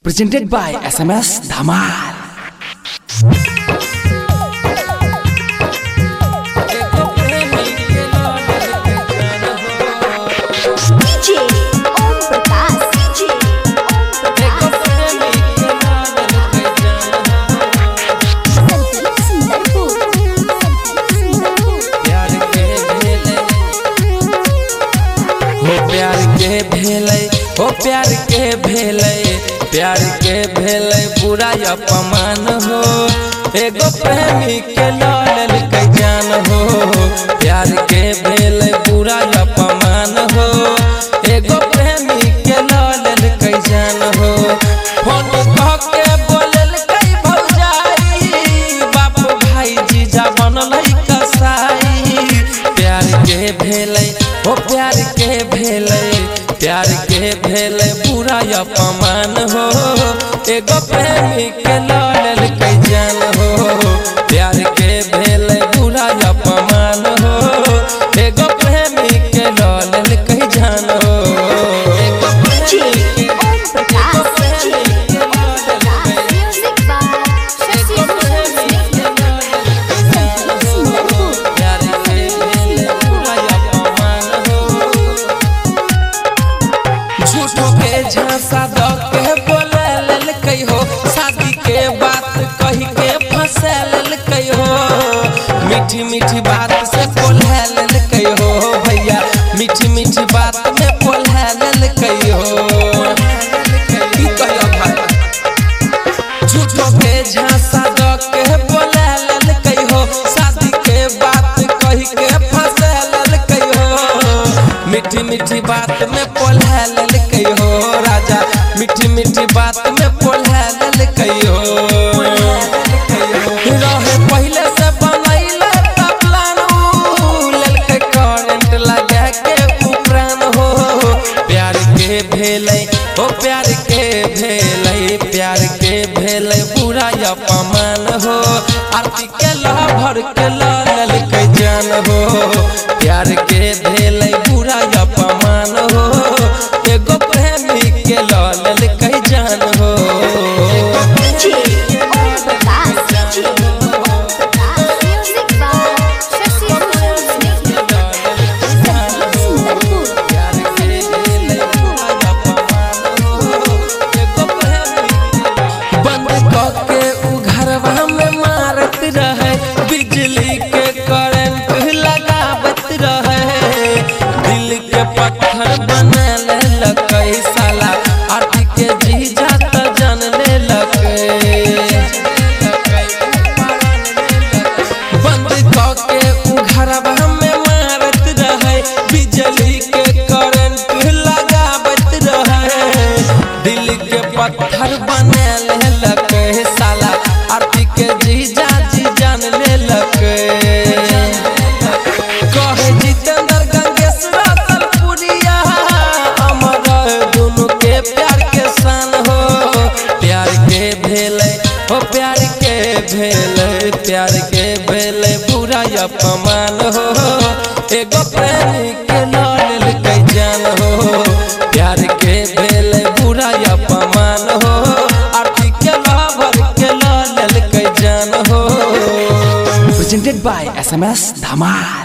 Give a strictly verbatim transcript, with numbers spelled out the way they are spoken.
Presented by S M S Dhamal. हो प्यार के भेलै प्यार के भेलै बुरा अपमान हो एगो प्रेमी के लल के जान हो प्यार के भेलै बुरा अपमान हो एगो प्रेमी के लल के जान हो फोन कह के बोलल कई भौजाई बाप भाई जीजा बनलै कसाई प्यार के भेलै हो प्यार के भेलै प्यार के भेलै बुरा अपमान हो एगो प्रेमी के लल के जान हो प्यार के भेलै बुरा अपमान हो एगो प्रेमी के लल के जान हो झूठो के झांसा द के बोले लेल कई हो शादी के बात कही के फंसे लेल कई हो मीठी मीठी बात से बोले लेल कई हो भैया मीठी मीठी बात में बोले लेल कई हो की कहियो भाई झूठो के झांसा द के बोले लेल कई हो शादी के बात कही के फंसे लेल कई हो मीठी मीठी बात में बोले लेल कई हो राजा मीठी मीठी बात में बोले लेल कई हो रहे पहले से बनैले त प्लान लेल के करंट लगा के उपरान हो प्यार के भेलै हो प्यार के भेलै प्यार के भेलै बुरा अपमान हो आरती के लहर के लल के जान हो प्यार के भेलै बुरा अपमान हो एगो प्रेमी के लल के जान हो बंद क के उ घरवा में मारत रहे बिजली के करंट लगावत रहे दिल के पत्थर बना लेलकै साला आरती के जीजा त जान लेलकै बंद क के उ घरवा में मारत रहे बिजली के करंट लगावत रहे दिल के पत्थर बना लेलकै साला आरती के जीजा जी जान लेलकै कहे जितेंद्र गंगेश्वर तलपुरिया अमर दोनों के प्यार के शान हो प्यार के भेलै हो प्यार के भेलै प्यार के भेलै बुरा अपमान हो एगो प्रेमी के लल के जान हो प्यार के भेलै बुरा अपमान हो आरती के लहर के लल के जान हो Presented by S M S Dhamal.